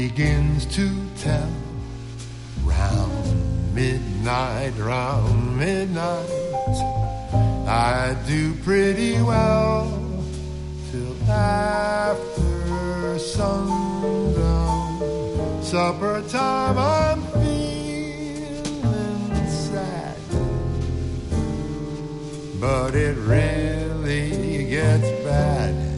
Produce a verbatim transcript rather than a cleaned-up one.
begins to tell. Round midnight, round midnight, I do pretty well till after sundown. Supper time, I'm feeling sad, but it really gets bad